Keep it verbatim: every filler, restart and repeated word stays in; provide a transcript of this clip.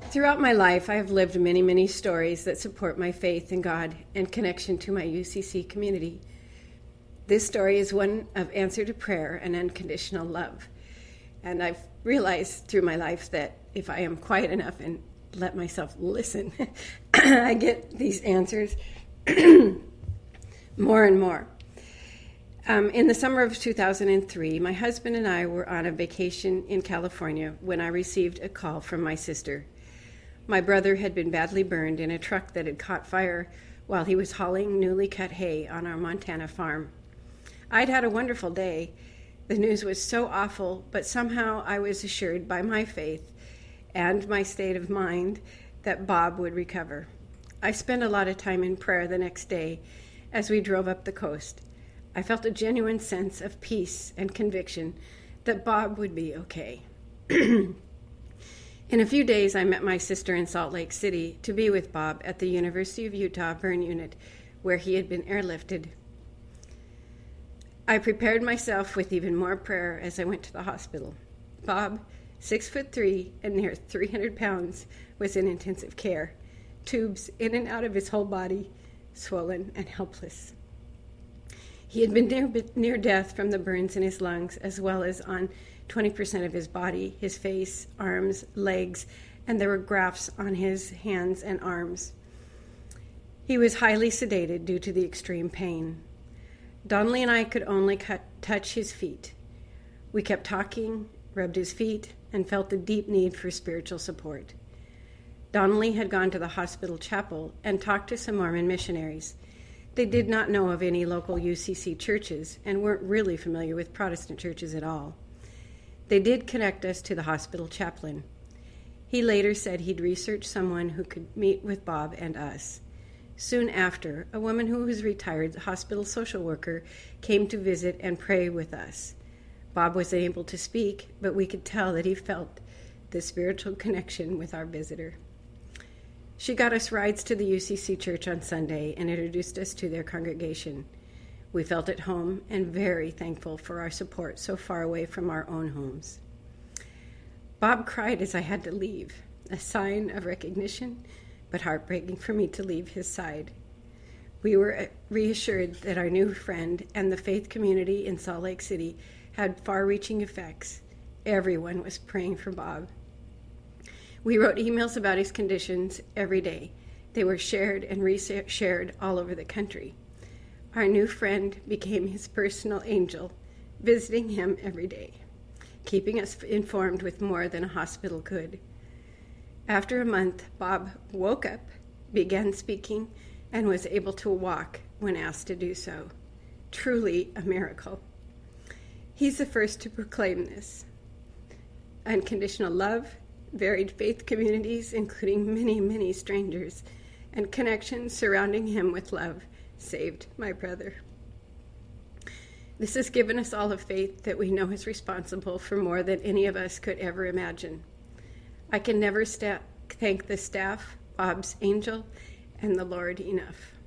Throughout my life, I have lived many, many stories that support my faith in God and connection to my U C C community. This story is one of answer to prayer and unconditional love. And I've realized through my life that if I am quiet enough and let myself listen, I get these answers more and more. Um, in the summer of two thousand three, my husband and I were on a vacation in California when I received a call from my sister. My brother had been badly burned in a truck that had caught fire while he was hauling newly cut hay on our Montana farm. I'd had a wonderful day. The news was so awful, but somehow I was assured by my faith and my state of mind that Bob would recover. I spent a lot of time in prayer the next day as we drove up the coast. I felt a genuine sense of peace and conviction that Bob would be okay. In a few days, I met my sister in Salt Lake City to be with Bob at the University of Utah burn unit, where he had been airlifted. I prepared myself with even more prayer as I went to the hospital. Bob, six foot three and near three hundred pounds, was in intensive care, tubes in and out of his whole body, swollen and helpless. He had been near, near death from the burns in his lungs, as well as on twenty percent of his body, his face, arms, legs, and there were grafts on his hands and arms. He was highly sedated due to the extreme pain. Donnelly and I could only cut, touch his feet. We kept talking, rubbed his feet, and felt the deep need for spiritual support. Donnelly had gone to the hospital chapel and talked to some Mormon missionaries. They did not know of any local U C C churches and weren't really familiar with Protestant churches at all. They did connect us to the hospital chaplain. He later said he'd researched someone who could meet with Bob and us. Soon after, a woman who was retired hospital social worker came to visit and pray with us. Bob was unable to speak, but we could tell that he felt the spiritual connection with our visitor. She got us rides to the U C C church on Sunday and introduced us to their congregation. We felt at home and very thankful for our support so far away from our own homes. Bob cried as I had to leave, a sign of recognition, but heartbreaking for me to leave his side. We were reassured that our new friend and the faith community in Salt Lake City had far-reaching effects. Everyone was praying for Bob. We wrote emails about his conditions every day. They were shared and re-shared all over the country. Our new friend became his personal angel, visiting him every day, keeping us informed with more than a hospital could. After a month, Bob woke up, began speaking, and was able to walk when asked to do so. Truly a miracle. He's the first to proclaim this. Unconditional love, varied faith communities, including many, many strangers, and connections surrounding him with love, saved my brother. This has given us all a faith that we know is responsible for more than any of us could ever imagine. I can never sta- thank the staff, Bob's angel, and the Lord enough.